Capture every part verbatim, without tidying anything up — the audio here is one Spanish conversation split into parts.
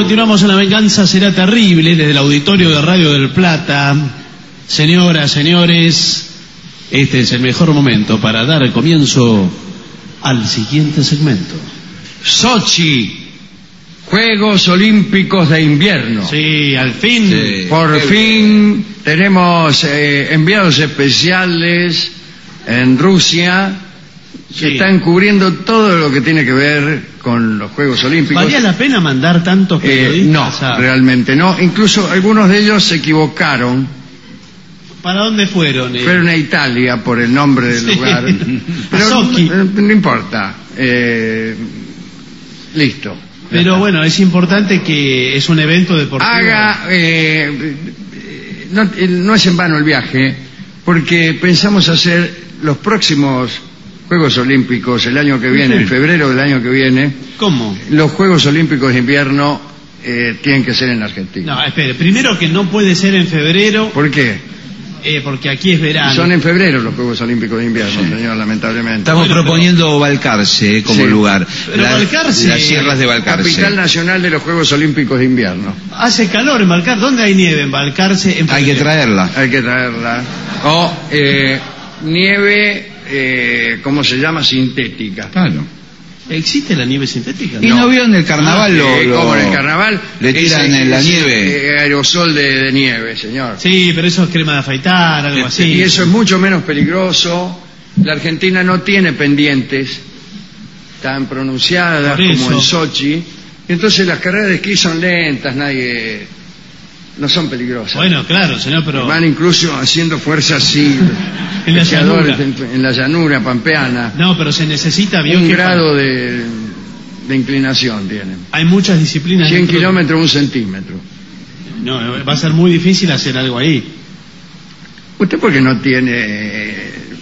continuamos en La Venganza Será Terrible desde el auditorio de Radio del Plata. Señoras, señores, este es el mejor momento para dar comienzo al siguiente segmento. Sochi, Juegos Olímpicos de Invierno. Sí, al fin. Sí, por fin bien. Tenemos eh, enviados especiales en Rusia que sí. están cubriendo todo lo que tiene que ver con los Juegos Olímpicos. ¿Valía la pena mandar tantos periodistas? Eh, no, a... realmente no. Incluso algunos de ellos se equivocaron. ¿Para dónde fueron? Eh? Fueron a Italia por el nombre del sí. lugar. Pero no, no importa. Eh, listo. Pero bueno, es importante que es un evento deportivo. Haga... Eh, no, no es en vano el viaje, porque pensamos hacer los próximos Juegos Olímpicos el año que viene, en febrero del año que viene. ¿Cómo? Los Juegos Olímpicos de Invierno eh, tienen que ser en Argentina. No, espere, primero que no puede ser en febrero. ¿Por qué? Eh, porque aquí es verano. Son en febrero los Juegos Olímpicos de Invierno, sí. señor, lamentablemente. Estamos bueno, proponiendo pero... Balcarce eh, como sí. lugar. Pero la, Balcarce, las sierras de Balcarce. Capital nacional de los Juegos Olímpicos de Invierno. Hace calor en Balcarce. ¿Dónde hay nieve en Balcarce? En hay que traerla. Hay que traerla. O eh, nieve, eh, ¿cómo se llama? Sintética. Claro. ¿Existe la nieve sintética? ¿Y no, no vio en el carnaval ah, lo, eh, lo... como en el carnaval? Le tiran ese, en la ese, nieve. Eh, aerosol de, de nieve, señor. Sí, pero eso es crema de afeitar, algo así. Y eso es mucho menos peligroso. La Argentina no tiene pendientes tan pronunciadas como en Sochi. Entonces las carreras de esquí son lentas, nadie... no son peligrosas. Bueno, claro, señor, pero... Van incluso haciendo fuerza así... en la llanura. En, en la llanura pampeana. No, pero se necesita... Un grado de, de inclinación tienen. Hay muchas disciplinas... cien kilómetros, un centímetro. No, va a ser muy difícil hacer algo ahí. ¿Usted por qué no tiene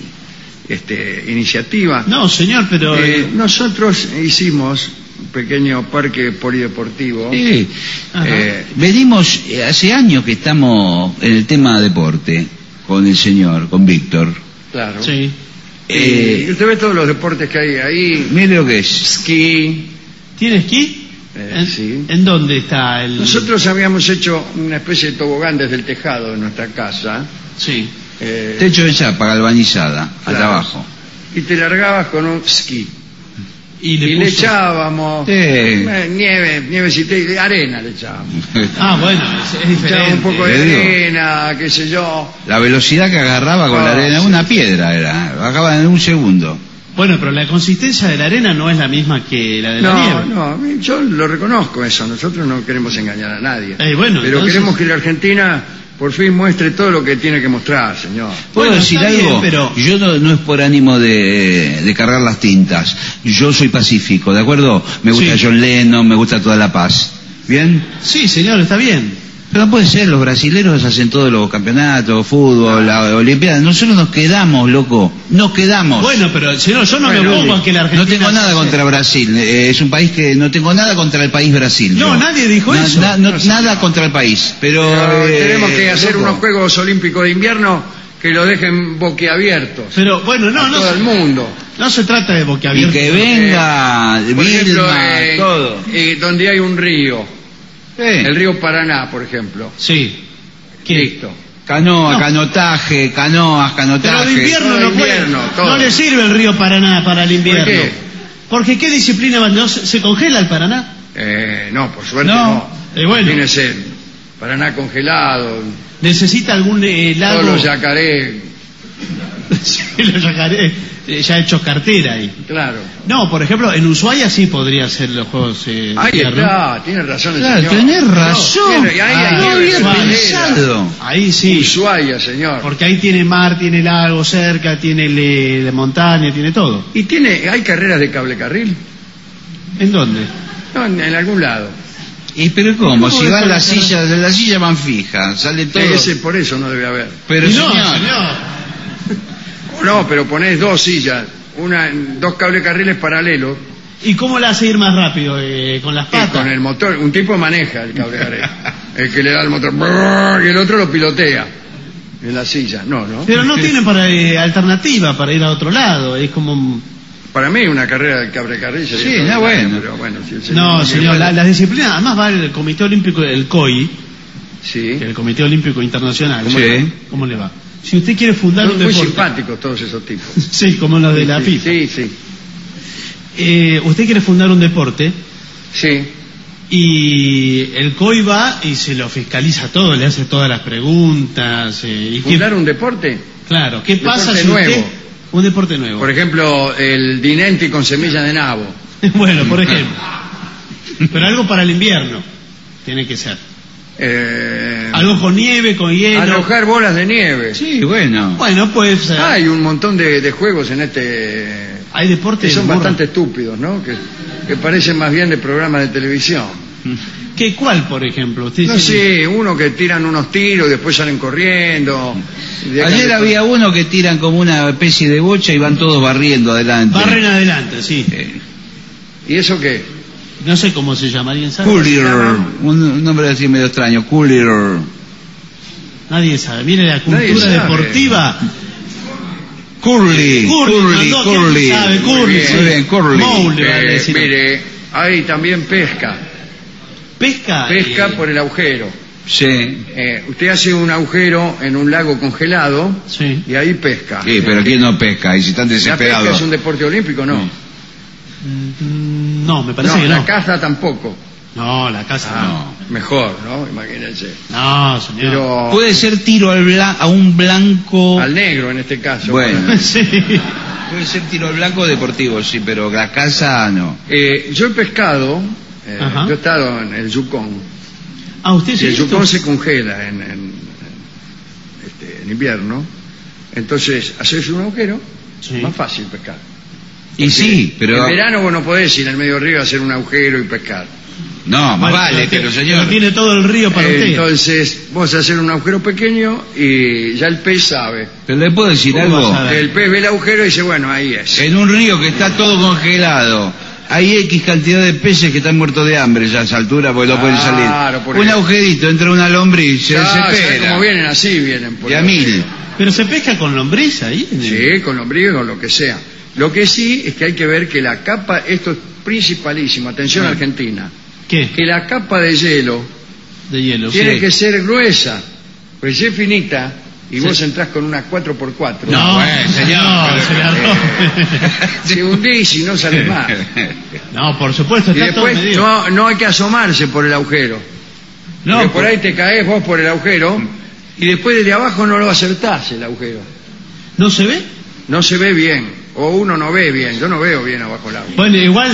este, iniciativa? No, señor, pero... Eh, nosotros hicimos... un pequeño parque polideportivo. Sí. Eh, venimos, hace años que estamos en el tema deporte, con el señor, con Víctor. Claro. Sí. Eh, y usted ve todos los deportes que hay ahí. Mire lo que es. Esquí. ¿Tiene esquí? Eh, ¿En, sí. ¿En dónde está el...? Nosotros habíamos hecho una especie de tobogán desde el tejado de nuestra casa. Sí. Eh, Techo de chapa, galvanizada, claro. allá abajo. Y te largabas con un esquí. Y le, y le echábamos sí. nieve, nievecita, arena le echábamos. Ah, bueno, es, es diferente. Un poco de arena, qué sé yo. La velocidad que agarraba con oh, la arena, sí. una piedra era, bajaba en un segundo. Bueno, pero la consistencia de la arena no es la misma que la de no, la nieve. No, no, yo lo reconozco eso, nosotros no queremos engañar a nadie. Eh, bueno, pero entonces... queremos que la Argentina... por fin muestre todo lo que tiene que mostrar, señor. ¿Puedo bueno, decir algo? Bien, pero... Yo no, no es por ánimo de, de cargar las tintas. Yo soy pacífico, ¿de acuerdo? Me gusta sí. John Lennon, me gusta toda la paz. ¿Bien? Sí, señor, está bien. Pero no puede ser, los brasileños hacen todos los campeonatos, fútbol, la Olimpiada. Nosotros nos quedamos, loco. Nos quedamos. Bueno, pero señor, yo no bueno, me opongo a que la Argentina... No tengo nada contra Brasil. Eh, es un país que... No tengo nada contra el país Brasil. No, yo. nadie dijo na, eso. Na, no, no, nada contra el país. Pero... pero eh, tenemos que hacer loco. unos Juegos Olímpicos de Invierno que lo dejen boquiabiertos. Pero, bueno, no, a no... todo el mundo. No se trata de boquiabiertos. Y que venga... Eh, por Vilma, ejemplo, eh, todo. Eh, donde hay un río. Sí. El río Paraná, por ejemplo. Sí. ¿Qué? Listo. Canoa, no. canotaje, canoas, canotaje. Pero de invierno no, invierno, puede, no le sirve el río Paraná para el invierno. ¿Por qué? Porque ¿qué disciplina va? ¿No se, se congela el Paraná? Eh, no, por suerte no. no. Eh, bueno. Imagínese, Paraná congelado. Necesita algún eh, lago. Todos los yacaré. Sí, los yacaré. Eh, ya hechos cartera ahí. Claro. No, por ejemplo, en Ushuaia sí podría ser los juegos. Eh, ahí invierno. está, tiene razón el claro, señor. Tenés razón. No, tiene, ahí ah, hay no había Ushuaia. pensado. Ahí sí. Ushuaia, señor. Porque ahí tiene mar, tiene lago cerca, tiene le, de montaña, tiene todo. ¿Y tiene, hay carreras de cable carril? ¿En dónde? No, en, en algún lado. ¿Y pero cómo? ¿Cómo Si van las carreras? sillas, de las sillas van fijas, sale todo. Ese por eso no debe haber. Pero no, señor, señor. No, pero ponés dos sillas, una, dos cable carriles paralelos. ¿Y cómo la hace ir más rápido? Eh, ¿Con las patas? Y con el motor. Un tipo maneja el cable carril. El que le da el motor. Y el otro lo pilotea. En la silla. No, no. Pero no tienen para, eh, alternativa para ir a otro lado. Es como... Para mí una carrera del cabrecarril sería... Sí, no, bueno. Pero bueno, si el No, no señor, la, las disciplinas, además va el Comité Olímpico, el C O I, Sí. que es el Comité Olímpico Internacional. ¿Cómo, Sí. le va? ¿Cómo le va? Si usted quiere fundar Son un muy deporte... simpáticos todos esos tipos. Sí, como los de la sí, FIFA. Sí, sí. Eh, usted quiere fundar un deporte Sí. y el C O I va y se lo fiscaliza todo, le hace todas las preguntas. Eh, y ¿Fundar qué, un deporte? claro, ¿qué Deporte pasa si nuevo. usted... Un deporte nuevo. Por ejemplo, el Dinenti con semilla de nabo. Bueno, por ejemplo. Pero algo para el invierno tiene que ser. Eh, Algo con nieve, con hielo. arrojar bolas de nieve. Sí, bueno. Bueno, pues eh, Hay un montón de, de juegos en este... hay que deportes son burro. bastante estúpidos, ¿no? Que, que parecen más bien de programas de televisión. ¿Qué cuál, por ejemplo? Usted No dice sé, uno que tiran unos tiros y después salen corriendo. y dejan Ayer de- había uno que tiran como una especie de bocha y van todos barriendo que adelante. barren adelante, sí. Eh, ¿Y eso qué? No sé cómo se llama, ¿alguien sabe? Coolier, un, un nombre así medio extraño, Coolier. Nadie sabe. Mire la Nadie cultura sabe. deportiva. Curly, Curly, mandó, Curly. ¿quién sabe? Curly, bien, sí. muy bien, Curly. Moe le va a Eh, decir. mire, hay también pesca. Pesca. Pesca eh, por el agujero. Sí, Eh, usted hace un agujero en un lago congelado Sí. y ahí pesca. sí, pero ¿quién no pesca? Y si están ¿La pesca desesperados. es un deporte olímpico? No. Mm, No, me parece No, que la no. caza tampoco. No, la casa Ah, mejor, ¿no? Imagínense. no. No, señor. Pero Puede ser tiro al bla- a un blanco. al negro en este caso. Bueno. Sí. Puede ser tiro al blanco deportivo, sí, pero la casa no. Eh, yo he pescado, eh, Ajá. yo he estado en el Yukon. Ah, usted Y sí. el Yukon se congela en, en- en, este, en invierno. Entonces, haces un agujero, Sí. más fácil pescar. Y sí, pero. En verano vos no podés ir al medio río a hacer un agujero y pescar. No, más Bueno, vale, pero pero tiene- señor. tiene todo el río para Eh, usted. entonces, vos hacer un agujero pequeño y ya el pez sabe. Pero le puedo decir ¿Cómo algo. vas a ver? El pez ve el agujero y dice, bueno, ahí es. En un río que está todo congelado, hay X cantidad de peces que están muertos de hambre ya a esa altura porque no pueden salir. Claro, por Un eso. agujerito, entra una lombriz, se Ya, ¿sabés desespera. cómo vienen? Así vienen. por Y a el mil. agujero. Pero se pesca con lombriz ahí. Sí, con lombriz o lo que sea. Lo que sí es que hay que ver que la capa, esto es principalísimo, atención Argentina, ¿Qué? que la capa de hielo De hielo. tiene Sí. que ser gruesa, pues si es finita y vos entrás con una cuatro por cuatro, No, bueno, señor, no, pero- se la rompe. se hundís y no sale más. No, por supuesto, Y está todo después medido. no, no hay que asomarse por el agujero. No, Porque por ahí te caes vos por el agujero y después desde abajo no lo acertás el agujero. ¿no se ve? No se ve bien, o uno no ve bien, yo no veo bien abajo el agua. Bueno, igual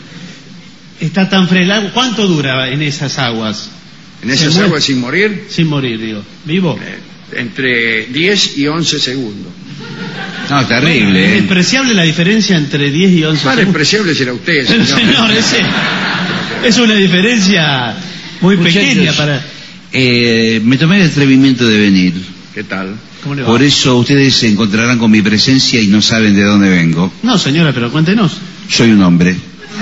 está tan fresco el agua. ¿Cuánto dura en esas aguas? En Se esas muere. aguas sin morir, Sin morir, digo. ¿Vivo? eh, entre diez y once segundos. No, terrible. Es ¿eh? despreciable la diferencia entre diez y once Más segundos. despreciable será usted, Pero, señor. señor, ese, es una diferencia muy Muchachos, pequeña para... eh, me tomé el atrevimiento de venir. ¿Qué tal? ¿Cómo le va? Por eso ustedes se encontrarán con mi presencia y no saben de dónde vengo. No, señora, pero cuéntenos. Soy un hombre.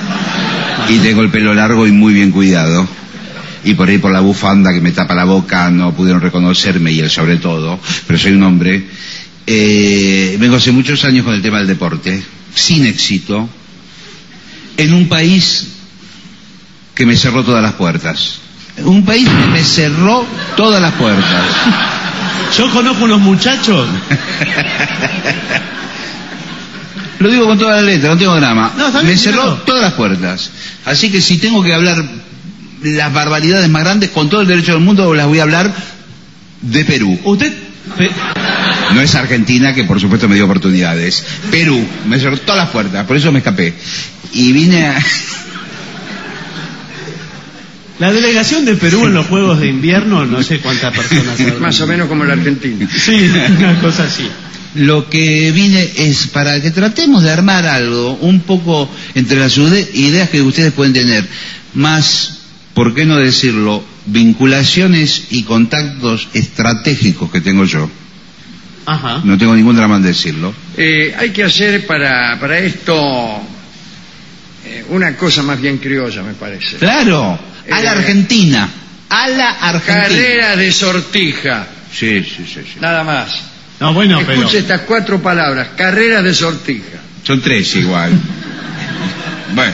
Y tengo el pelo largo y muy bien cuidado. Y por ahí por la bufanda que me tapa la boca no pudieron reconocerme y él sobre todo. Pero soy un hombre. Eh, vengo hace muchos años con el tema del deporte. Sin éxito. En un país que me cerró todas las puertas. Un país que me cerró todas las puertas. Yo conozco unos muchachos... Lo digo con toda la letra, no tengo drama. No, está bien, me cerró claro. todas las puertas. Así que si tengo que hablar las barbaridades más grandes, con todo el derecho del mundo, las voy a hablar de Perú. Usted... pe- No es Argentina, que por supuesto me dio oportunidades. Perú, me cerró todas las puertas, por eso me escapé. Y vine a... La delegación de Perú en los Juegos de Invierno, no sé cuántas personas habrá. Más o menos como la Argentina. Sí, una cosa así. Lo que vine es para que tratemos de armar algo un poco entre las ude- ideas que ustedes pueden tener, más, ¿por qué no decirlo?, vinculaciones y contactos estratégicos que tengo yo. Ajá. No tengo ningún drama en decirlo. Eh, hay que hacer para, para esto eh, una cosa más bien criolla, me parece. Claro, a la Eh, Argentina, a la Argentina. Carrera de sortija, Sí, sí, sí, sí. nada más. No, bueno, pero... Escuche estas cuatro palabras, carreras de sortija. Son tres igual. Bueno.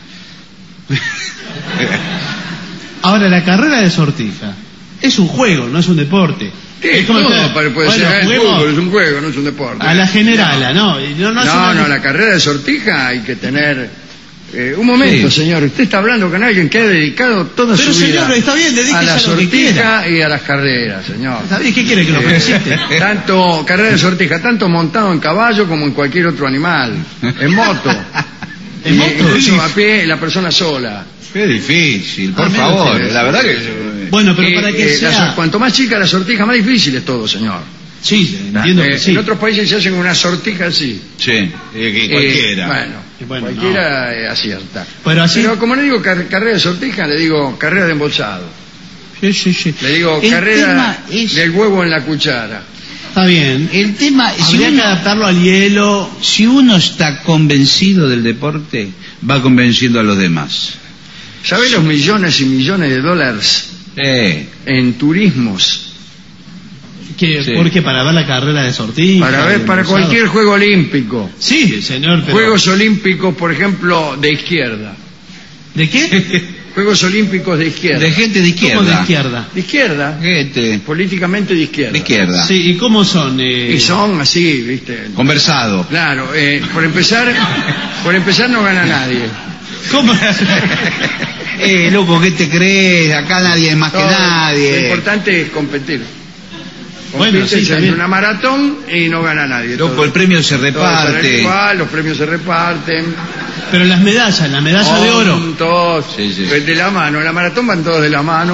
Ahora, la carrera de sortija es un juego, no es un deporte. Sí, es como todo, que- puede bueno, ser el juguemos fútbol, es un juego, no es un deporte. a la generala, ¿no? Y No, no, es No, una- no, la carrera de sortija hay que tener... eh, un momento, Sí. señor, usted está hablando con alguien que ha dedicado toda Pero, su vida señor, está bien, dedíquese a la a lo que sortija quiera. y a las carreras, señor. ¿Está bien? ¿Qué quiere que lo felicite? Tanto carrera de sortija, tanto montado en caballo como en cualquier otro animal, en moto, ¿En y moto? incluso a pie, la persona sola. Qué difícil, por Ah, mira favor. usted. La verdad que... Bueno, pero Eh, para que eh, la sea... sor- cuanto más chica la sortija, más difícil es todo, señor. Sí, entiendo Eh, que sí. En otros países se hacen una sortija así. Sí, eh, que Eh, cualquiera. bueno, Y bueno, cualquiera eh, acierta. Pero así- como le digo car- carrera de sortija, le digo carrera de embolsado. Sí, sí, sí. Le digo El carrera tema es- del huevo en la cuchara. Está bien. El tema, si Habría que uno, adaptarlo al hielo. si uno está convencido del deporte, va convenciendo a los demás. ¿Sabe los millones y millones de dólares Eh, en turismos? Que, Sí. Porque para ver la carrera de sortija. Para ver, de para embolsado. cualquier juego olímpico. Sí, señor, pero... Juegos olímpicos, por ejemplo, de izquierda. ¿De qué? Juegos olímpicos de izquierda. de gente de izquierda. ¿Cómo de izquierda? De izquierda. Gente Políticamente de izquierda. de izquierda. Sí, ¿y cómo son? Eh... Y son así, ¿viste? Conversado. Claro, eh, por empezar, por empezar no gana nadie. ¿Cómo? Eh, loco, ¿qué te crees? Acá nadie es más que No, Lo nadie. importante es competir. Bueno, Compite, sí, se también. hace una maratón y no gana nadie. Loco, Todo- el premio se todo sale reparte. igual, los premios se reparten. Pero las medallas, la medalla de oro. Son Todos Sí, sí. de la mano. En la maratón van todos de la mano.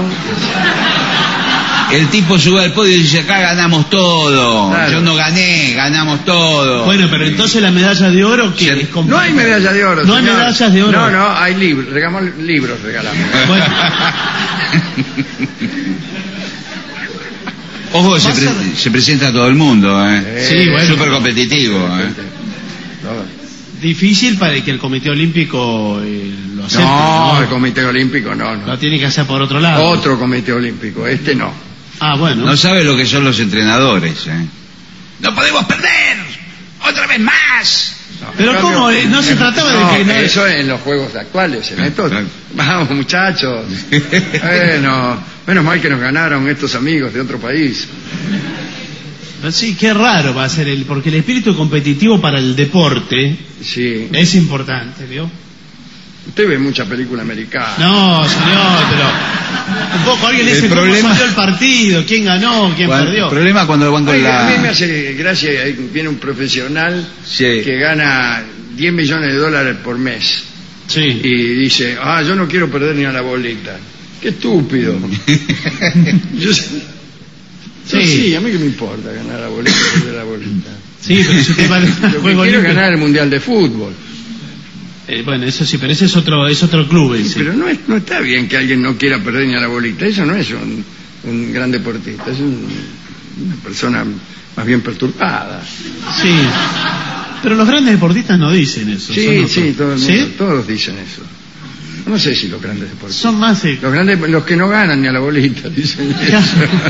El tipo sube al podio y dice, acá ganamos todo. Claro. Yo no gané, ganamos todo. Bueno, pero entonces la medalla de oro, ¿qué? Sí. Es como- No hay medalla de oro. No hay señor. medallas de oro. No, no, hay libros. Regalamos libros, regalamos. Bueno, Ojo, se, Va a pre- ser- se presenta a todo el mundo, ¿eh? Sí, bueno. Súper competitivo, ¿eh? difícil para que el Comité Olímpico eh, lo acepte. No, ¿no? el Comité Olímpico no, Lo no. tiene que hacer por otro lado. Otro Comité Olímpico, este no. Ah, bueno. No sabe lo que son los entrenadores, ¿eh? ¡No podemos perder! ¡Otra vez más! No, Pero en ¿cómo? Eh, no se trataba de no, que no- eso en los juegos actuales, en estos. Claro. Vamos, muchachos. Bueno, menos mal que nos ganaron estos amigos de otro país. Sí, qué raro va a ser el, porque el espíritu competitivo para el deporte Sí. es importante, ¿vio? Usted ve mucha película americana. No, señor, pero un poco alguien le El dice cómo problema- salió el partido, quién ganó, quién Cuando- perdió. El problema cuando cuando Oye, la... A mí me hace gracia, ahí viene un profesional Sí. que gana diez millones de dólares por mes Sí. y dice, ah, yo no quiero perder ni a la bolita. Qué estúpido. Yo, sé- yo Sí. sí, a mí que me importa ganar la bolita, perder la bolita. Sí, pero si te va al Lo que juego quiero es olímpico- ganar el mundial de fútbol. Eh, bueno, eso sí, pero ese es otro, es otro club. ese. Pero no, es, no está bien que alguien no quiera perder ni a la bolita. Eso no es un, un gran deportista, es un- una persona más bien perturbada. Sí. Pero los grandes deportistas no dicen eso. Sí, son sí, otros. todo el ¿Sí? mundo, todos dicen eso. No sé si los grandes deportistas. Son más... eh, Los grandes, los que no ganan ni a la bolita dicen eso.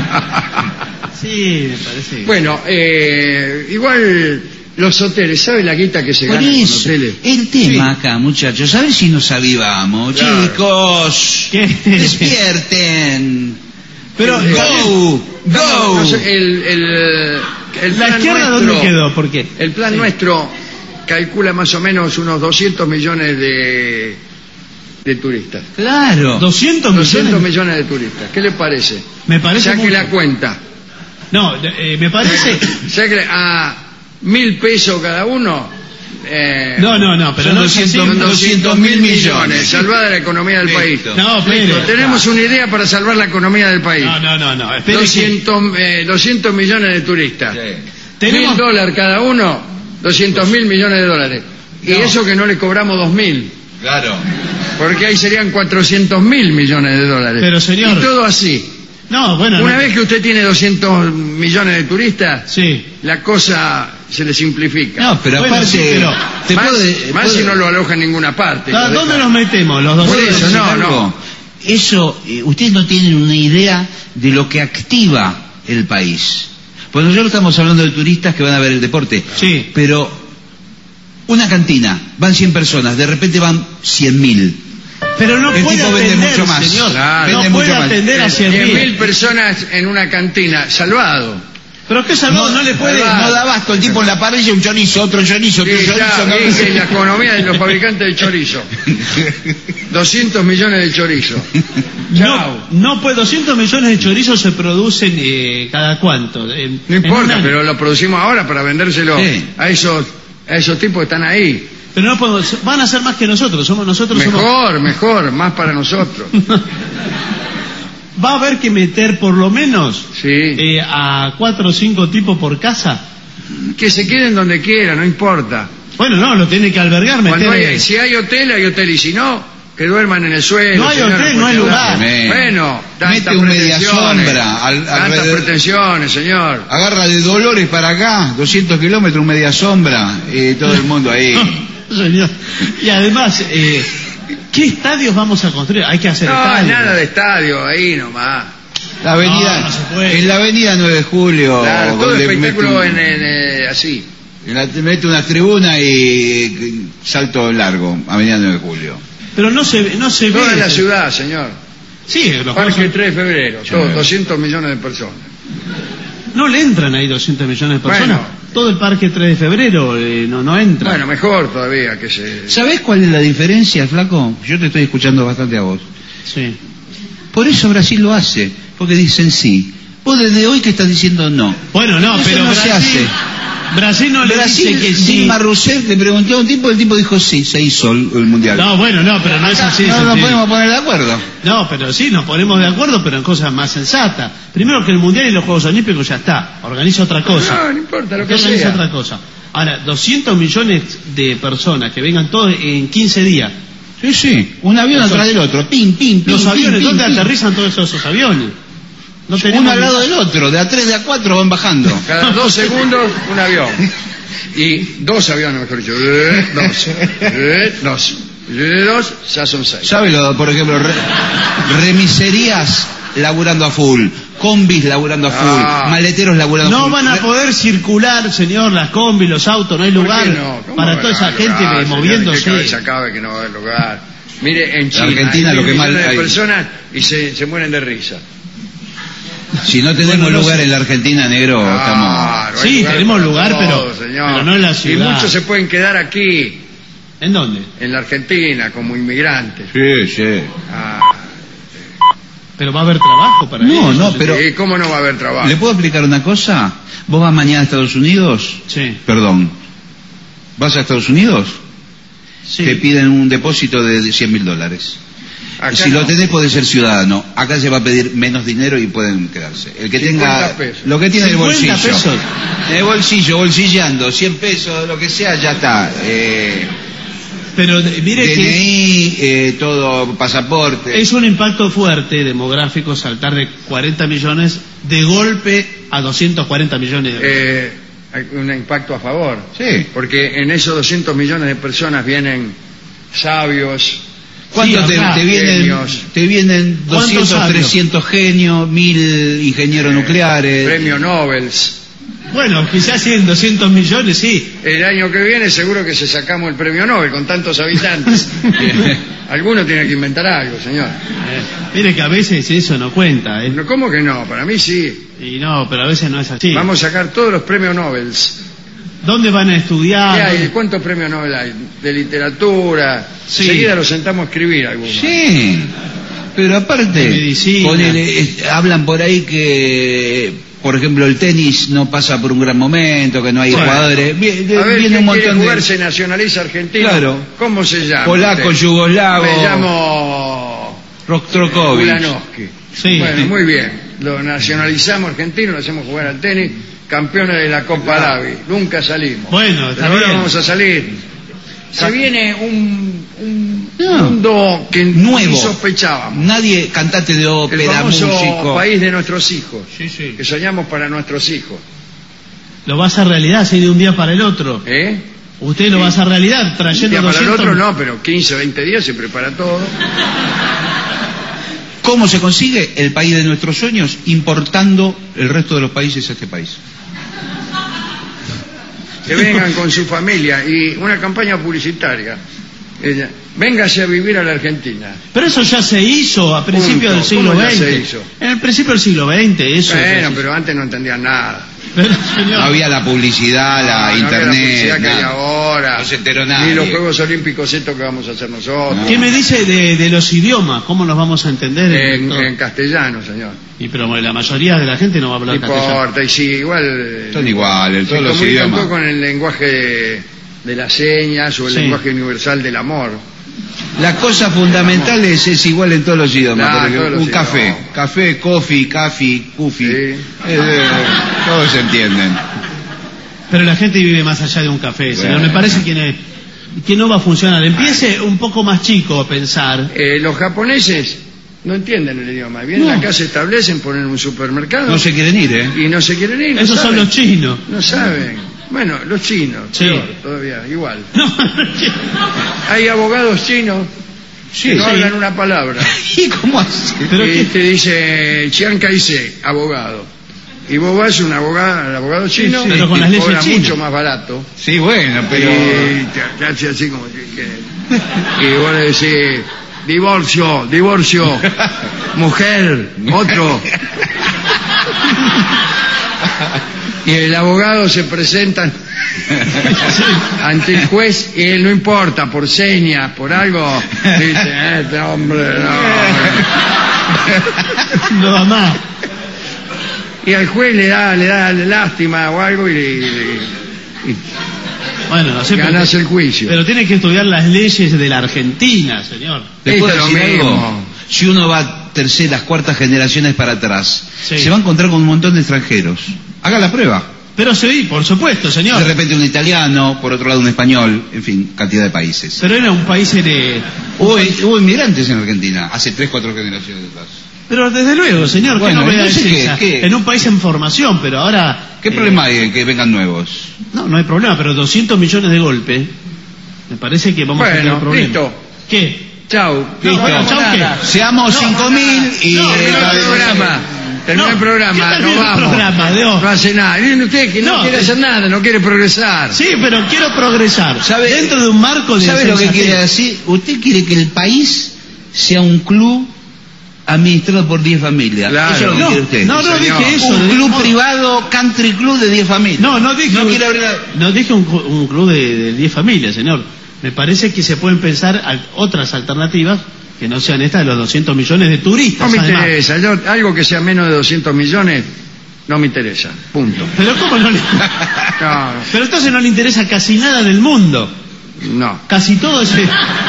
Sí, me parece. Bueno, eh, igual los hoteles, ¿sabe la guita que se Por gana en los eso, hoteles? el tema acá, muchachos, a ver si nos avivamos. Claro. Chicos, ¿Qué? despierten. Pero, Eh, go, No, go. no sé, el, el, el ¿La plan izquierda nuestro- dónde quedó? ¿Por qué? El plan Sí. nuestro calcula más o menos unos doscientos millones de, de turistas. Claro. ¿doscientos doscientos millones? millones de turistas. ¿Qué le parece? Me parece Saque mucho. la cuenta. No, eh, me parece... Saque a mil pesos cada uno. eh, No, no, no, pero Son no es así. doscientos son doscientos mil millones. Salvada la economía del Listo. país. No, pero... Listo, tenemos una idea para salvar la economía del país. No, no, no, no. Espere que- doscientos, eh, doscientos millones de turistas. Sí. Tenemos- Mil dólares cada uno, doscientos mil millones de dólares. Y No. eso que no le cobramos dos mil, Claro. porque ahí serían cuatrocientos mil millones de dólares. Pero, señor- Y todo así. No, bueno... Una no- vez que usted tiene doscientos millones de turistas, Sí. la cosa se le simplifica. No, pero Bueno, aparte, sí, pero- te más puede- más puede- si no lo aloja en ninguna parte. ¿A lo dónde deja. nos metemos? Los dos. Por ¿puedo eso, decir no, algo? no. Eso, eh, ustedes no tienen una idea de lo que activa el país. Pues nosotros estamos hablando de turistas que van a ver el deporte. Sí. Pero Una cantina, van cien personas, de repente van cien mil. Pero no El puede tipo vende atender, mucho más. señor. Claro. No Vende puede mucho más. atender a cien cien mil mil. personas en una cantina, salvado. Pero qué salvado, no, no le puede... salvado. No da abasto el tipo en la parrilla, un chorizo, otro chorizo, otro Sí, chorizo. ya, no- esa es la economía de los fabricantes de chorizo. doscientos millones de chorizo. Chao. No, no puede, doscientos millones de chorizos se producen eh, cada cuánto. En- No en un importa, año. pero lo producimos ahora para vendérselo Sí. a esos a esos tipos que están ahí. Pero no podemos, van a ser más que nosotros, somos nosotros somos... Mejor, mejor, más para nosotros. Va a haber que meter por lo menos Sí. eh, a cuatro o cinco tipos por casa. Que se queden donde quieran, no importa. Bueno, no, lo tiene que albergar, meter... Cuando hay, si hay hotel, hay hotel, y si no, que duerman en el suelo. No hay señora, hotel, no hay porque- lugar. Bueno, tantas Mete un media pretensiones, sombra al- tantas alrededor. pretensiones, señor. Agarra de Dolores para acá, doscientos kilómetros, un media sombra, y todo el mundo ahí. Señor. Y además, eh, ¿qué estadios vamos a construir? Hay que hacer No, estadios. nada de estadio, ahí nomás. La avenida, No, no se puede. en la avenida nueve de julio, Claro, todo donde espectáculo mete, un- en, en, eh, así. en la- mete una tribuna y salto largo, avenida nueve de julio. Pero no se, no se Toda ve. la ciudad, señor. Sí, los Parque juegos- tres de febrero, Sí. todos, doscientos millones de personas. no le entran ahí doscientos millones de personas. Bueno. Todo el parque tres de febrero eh, no, no entra. Bueno, mejor todavía que se... ¿Sabés cuál es la diferencia, flaco? Yo te estoy escuchando bastante a vos. Sí. Por eso Brasil lo hace, porque dicen sí. Vos desde hoy que estás diciendo no. Bueno, no, Eso pero no se Brasil, hace. Brasil no le Brasil, dice que sí. Dilma Rousseff le preguntó a un tipo, el tipo dijo sí, se hizo el, el mundial. No, bueno, no, pero no es así. no nos sencillo. podemos poner de acuerdo. No, pero sí, nos ponemos de acuerdo, pero en cosas más sensatas. Primero que el Mundial y los Juegos Olímpicos ya está. Organiza otra cosa. No, no importa lo que Organiza sea. otra cosa. Ahora, doscientos millones de personas que vengan todos en quince días. Sí, sí, un avión Eso- atrás del otro, pim, pim, pim. Los pim, aviones, pim, ¿dónde pim. aterrizan todos esos, esos aviones? No tenemos Uno al ni- lado del otro, de a tres, de a cuatro van bajando. Cada dos segundos, un avión. Y dos aviones, mejor dicho. Eh, Dos. Eh, Dos. Eh, Dos, ya son seis. ¿Sabes, por ejemplo, re- remiserías laburando a full, combis laburando a full, Ah. maleteros laburando a No full? van a Re- poder circular, señor, las combis, los autos, no hay ¿Por lugar qué no? ¿Cómo para va toda a esa haber gente lugar, que- señor? moviéndose. ¿Qué cabeza cabe que no va a haber lugar? Mire, en China Argentina hay lo que mil mal millones de hay. personas y se, se mueren de risa. Si no tenemos Bueno, no lugar sé. en la Argentina, negro, Claro, hay Sí, tenemos para lugar, todo, pero- señor. pero no en la Y ciudad. muchos se pueden quedar aquí, ¿En dónde? en la Argentina, como inmigrantes. estamos... Sí, sí. Ah, Pero va a haber trabajo para No, ellos. no, pero- ¿y cómo no va a haber trabajo? ¿Le puedo explicar una cosa? ¿Vos vas mañana a Estados Unidos? Sí, Perdón. ¿Vas a Estados Unidos? sí. Te piden un depósito de cien mil dólares. Acá Si no. lo tenés podés ser ciudadano. Acá se va a pedir menos dinero y pueden quedarse. El que tenga cincuenta pesos. lo que tiene en el cincuenta bolsillo. pesos. En el bolsillo, bolsillando, cien pesos, lo que sea, ya está. Eh, Pero eh, mire D N que I, eh, todo, pasaporte. es un impacto fuerte demográfico saltar de cuarenta millones de golpe a doscientos cuarenta millones de Eh, hay un impacto a favor. Sí. Porque en esos doscientos millones de personas vienen sabios. ¿Cuántos Sí, te, acá, te vienen? genios. Te vienen ¿Cuántos doscientos, sabios? trescientos genios, mil ingenieros nucleares. Premio Nobel. Bueno, quizás sí, en doscientos millones, sí. El año que viene seguro que se sacamos el premio Nobel con tantos habitantes. Alguno tiene que inventar algo, señor. Eh, mire que a veces eso no cuenta. ¿eh? No, ¿cómo que no? Para mí sí. Y no, pero a veces no es así. Vamos a sacar todos los premios Nobel. ¿Dónde van a ¿Qué estudiar? hay? ¿Cuántos premios Nobel hay? De literatura. Sí. Enseguida los sentamos a escribir algunos. Sí, pero aparte, De medicina. ponele, eh, hablan por ahí que, por ejemplo, el tenis no pasa por un gran momento, que no hay Bueno. jugadores. Vie- de- A ver, viene ¿quién un quiere montón jugar? de Se nacionaliza argentino. Claro. ¿Cómo se llama? polacos, usted? yugoslavos, Me llamo Rostrokovich. Ulanowski. Sí. Bueno, muy bien. Lo nacionalizamos argentino, lo hacemos jugar al tenis, campeones de la Copa Davi. Nunca salimos. Bueno, está Pero ahora bien. vamos a salir. Se viene un, un No. mundo que Nuevo. ni sospechábamos. Nadie, cantante de El ópera, famoso músico. país de nuestros hijos. Sí, sí. Que soñamos para nuestros hijos. Lo va a hacer realidad así de un día para el otro. ¿Eh? Usted lo va a hacer realidad Un trayendo día para el doscientos... otro no, pero quince, veinte días se prepara todo. ¿Cómo se consigue el país de nuestros sueños? Importando el resto de los países a este país. que vengan con su familia y una campaña publicitaria. Ella, véngase a vivir a la Argentina. Pero eso ya se hizo a principios del siglo ¿Cómo ya veinte. se hizo? En el principio del siglo veinte, eso. Bueno, pero antes no entendían nada. Pero, señor, No había la publicidad, la No, no había internet. la publicidad que hay nada. ahora. No se enteró Ni nadie. los Juegos Olímpicos estos que vamos a hacer nosotros. ¿qué me dice de, de los idiomas? ¿Cómo nos vamos a entender? En, Todo? en castellano, señor. Y pero bueno, la mayoría de la gente no va a No hablar castellano. importa, y sí, igual. Son iguales, Se todos los comunica un idiomas. poco con el lenguaje de las señas o el Sí. lenguaje universal del amor. La cosa fundamental es, es igual en todos los idiomas. Claro, Por ejemplo, todos los un café, idiomas. café, coffee, café, coffee. Sí. Eh, eh, todos se entienden. Pero la gente vive más allá de un café, señor. Bueno. Me parece que, ne- que no va a funcionar. Empiece un poco más chico a pensar. Eh, los japoneses no entienden el idioma. Vienen No. acá, se establecen, ponen un supermercado No se quieren ir, ¿eh? y no se quieren ir. no Esos son saben. los chinos. No saben. Bueno, los chinos, Sí. peor, todavía, igual. No, Hay abogados chinos Sí, que no sí. hablan una palabra. ¿Y cómo así? Pero y qué- te dice Chiang Kai-shek, abogado. Y vos vas a un abogado, al abogado chino sí, pero con y las leyes cobra chinas. mucho más barato. Sí, bueno, pero... Y te, te hace así como que, que- y vos le decís, divorcio, divorcio, mujer, otro. Y el abogado se presenta ante el juez y él no importa, por señas, por algo, dice, este hombre no. no va más. Y al juez le da, le da lástima o algo y, le- y le- Bueno, no sé. pero- ganas el juicio. Pero tiene que estudiar las leyes de la Argentina, señor. ¿Le Esto puedo es lo decir mismo. algo? Si uno va terceras, cuartas generaciones para atrás, Sí. se va a encontrar con un montón de extranjeros. Haga la prueba. Pero sí, por supuesto, señor. De repente un italiano, por otro lado un español, en fin, cantidad de países. Pero era un país de... Hubo, hubo inmigrantes en Argentina, hace tres, cuatro generaciones atrás. Pero desde luego, señor, ¿qué Bueno, novedad entonces, es ¿qué? esa? ¿Qué? En un país en formación, pero ahora... ¿Qué eh, problema hay en que vengan nuevos? No, no hay problema, pero doscientos millones de golpe, me parece que vamos a tener Bueno, problemas. listo. ¿Qué? Chau. No, Listo. bueno, chau, ¿qué? Seamos cinco mil y... no, eh, Terminó no, el no, programa. Terminó no, el ¿qué programa. tal No el vamos. programa, Dios? No hace nada. Miren usted que no, No, quiere eh. hacer nada, no quiere progresar. Sí, pero quiero progresar. ¿Sabe- Dentro de un marco de... ¿Sabe lo que sensatez. quiere decir? Usted quiere que el país sea un club administrado por diez familias. Claro. Eso es lo que No, quiere usted. no, no señor. dije eso. Un le club digo- privado, country club de diez familias. No, no dije, No un- quiere abrir la- no dije un, cu- un club de de diez familias, señor. Me parece que se pueden pensar al- otras alternativas que no sean estas de los doscientos millones de No turistas. me además. interesa. Yo, algo que sea menos de doscientos millones, no me interesa. Punto. Pero ¿cómo no le... No, Pero entonces no le interesa casi nada del mundo. no. Casi todo ese...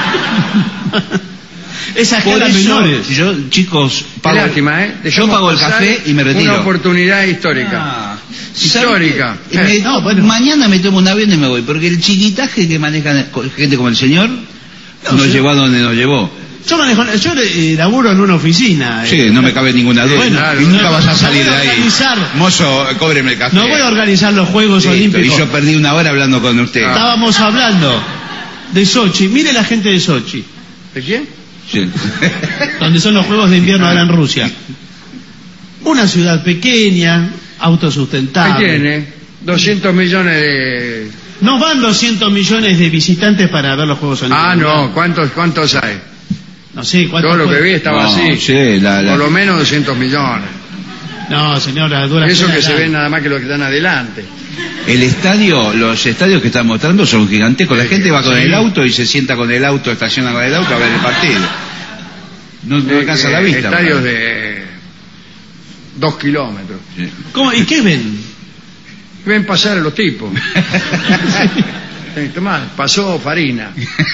Esas Por escalas eso, menores. yo, chicos, Qué pago, lástima, ¿eh? yo Dejamos pago el pasar café y me retiro. Una oportunidad histórica. Ah, Histórica. ¿sabe qué? Eh, Me- no, bueno. Mañana me tomo un avión y me voy, porque el chiquitaje que maneja gente como el señor No, nos sí. llevó a donde nos llevó. Yo manejo, yo eh, laburo en una oficina. eh. Sí, no me cabe ninguna duda. Bueno, y nunca no, vas a no salir voy de a ahí. organizar. Mozo, cóbreme el café. No voy a organizar los Juegos Listo, Olímpicos. y yo perdí una hora hablando con usted. Estábamos hablando de Sochi. Mire la gente de Sochi, ¿De quién? Sí. donde son los Juegos de Invierno ahora en Rusia. Una ciudad pequeña, Ahí autosustentable. tiene. doscientos millones de... No van doscientos millones de visitantes para ver los Juegos Olímpicos. Ah, no. ¿Cuántos, cuántos hay? No sé cuántos. Todo lo que vi estaba No, así. sí, la- la- Por lo menos doscientos millones. No, señora, dura. Eso que se ven nada más que los que están adelante. El estadio, los estadios que están mostrando son gigantescos. La gente va con Sí. el auto y se sienta con el auto, estaciona con el auto a ver el partido. No, no alcanza Eh, la vista. Estadios ¿verdad? de dos kilómetros. Sí. ¿Cómo? ¿Y qué ven? Ven pasar a los tipos. Sí, tomá, pasó Farina.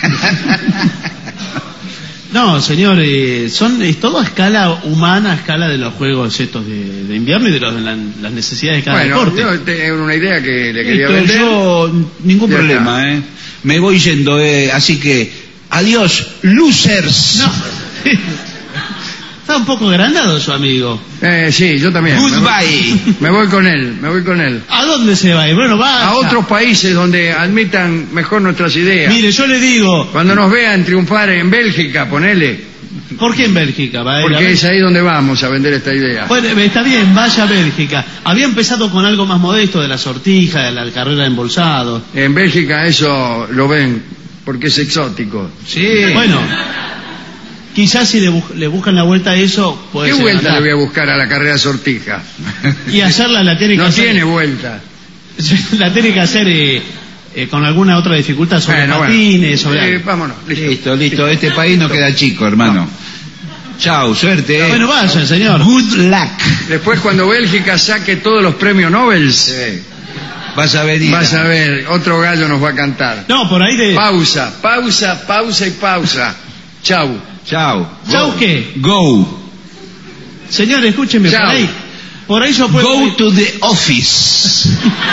No, señor, eh, son es todo a escala humana, a escala de los juegos estos de, de invierno y de los- la- las necesidades de cada Bueno, deporte. yo tengo una idea que le quería Listo, vender. yo, ningún Ya problema, está. ¿eh? Me voy yendo, ¿eh? Así que, adiós, losers. No. Está un poco agrandado su amigo. Eh, sí, yo también. Me voy, Goodbye. me voy con él, me voy con él. ¿A dónde se va? Bueno, va A otros países donde admitan mejor nuestras ideas. Mire, yo le digo, Cuando nos vean triunfar en Bélgica, ponele, ¿Por qué en Bélgica? ¿Va a ir a Porque Bélgica? es ahí donde vamos a vender esta idea. Bueno, está bien, vaya a Bélgica. Había empezado con algo más modesto de la sortija, de la carrera de embolsado. En Bélgica eso lo ven porque es exótico. Sí. Bueno, quizás si le, bu- le buscan la vuelta a eso, puede ¿Qué ser vuelta acá. le voy a buscar a la carrera sortija? Y hacerla la tiene que No hacer, tiene vuelta. la tiene que hacer eh, eh, con alguna otra dificultad sobre Bueno, bueno. patines, sobre Eh, algo. vámonos, listo. Listo, listo. Este país no queda chico, hermano. Chao, suerte. eh. Bueno, vaya, señor. Good luck. Después cuando Bélgica saque todos los premios Nobel, Sí. Vas a venir. vas a ver, otro gallo nos va a cantar. No, por ahí de... Pausa, pausa, pausa y pausa. Chau. Chao. ¿Chau Go. qué? Go. Señor, escúcheme, por Chao. ahí. Por ahí yo puedo... Go to the office.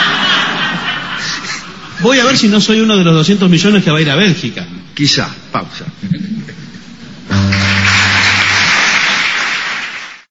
Voy a ver si no soy uno de los doscientos millones que va a ir a Bélgica. Quizá, pausa.